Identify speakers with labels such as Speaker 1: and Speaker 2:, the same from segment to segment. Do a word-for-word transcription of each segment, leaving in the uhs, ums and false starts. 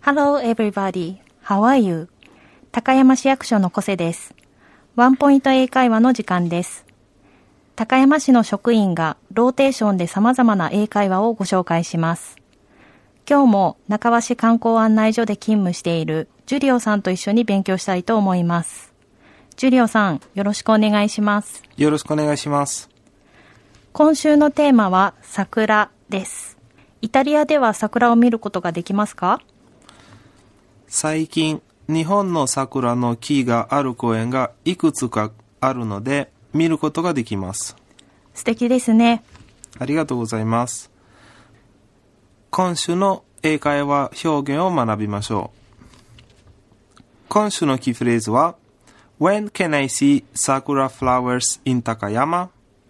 Speaker 1: Hello everybody. How are you? 高山市役所の小瀬です。ワンポイント英会話の時間です。高山市の職員がローテーションで様々な英会話をご紹介します。今日も中和市観光案内所で勤務しているジュリオさんと一緒に勉強したいと思います。ジュリオさん、よろしくお願いします。
Speaker 2: よろしくお願いします。
Speaker 1: 今週のテーマは桜です。イタリアでは桜を見ることができますか？
Speaker 2: 最近、日本の桜の木がある公園がいくつかあるので見ることができます。
Speaker 1: 素敵ですね。
Speaker 2: ありがとうございます。今週の英会話表現を学びましょう。今週のキーフレーズは When can I see sakura flowers in Takayama?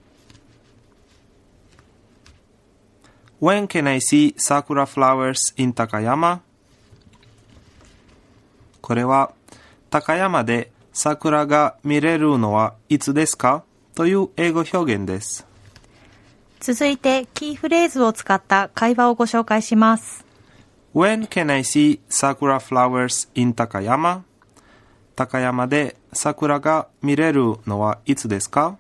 Speaker 2: When can I see sakura flowers in Takayama? これは高山で桜が見れるのはいつですかという英語表現です。
Speaker 1: 続いてキーフレーズを使った会話をご紹介します。
Speaker 2: When can I see sakura flowers in Takayama? 高山で桜が見れるのはいつですか？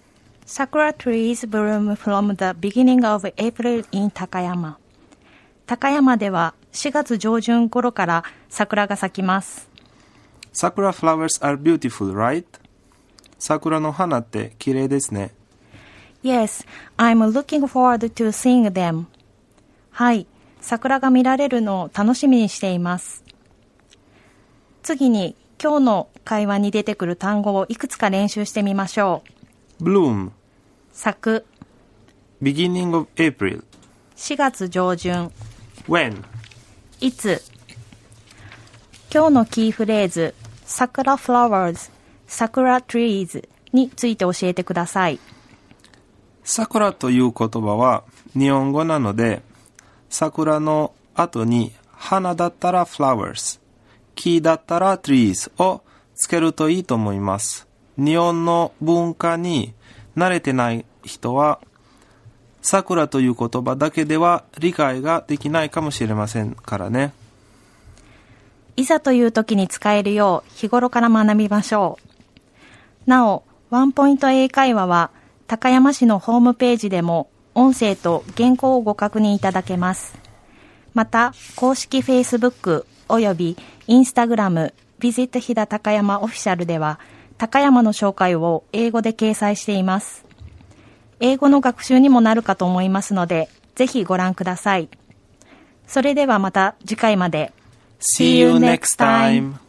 Speaker 1: Sakura trees bloom from the beginning of April in Takayama. 高山ではしがつ上旬頃から桜が咲きます。
Speaker 2: Sakura flowers are beautiful, right? 桜の花って綺麗ですね。
Speaker 1: Yes, I'm looking forward to seeing them. はい、桜が見られるのを楽しみにしています。次に今日の会話に出てくる単語をいくつか練習してみましょ
Speaker 2: う。bloom
Speaker 1: 咲く
Speaker 2: beginning of April
Speaker 1: しがつ上旬
Speaker 2: when
Speaker 1: いつ。今日のキーフレーズ桜 flowers 桜 trees について教えてください。
Speaker 2: 桜という言葉は日本語なので桜の後に花だったら flowers 木だったら trees をつけるといいと思います。日本の文化に慣れてない人は桜という言葉だけでは理解ができないかもしれませんからね。
Speaker 1: いざという時に使えるよう日頃から学びましょう。なお、ワンポイント英会話は高山市のホームページでも音声と原稿をご確認いただけます。また、公式 Facebook および Instagram Visit 飛騨高山オフィシャルでは高山の紹介を英語で掲載しています。英語の学習にもなるかと思いますので、ぜひご覧ください。それではまた次回まで。
Speaker 2: See you next time!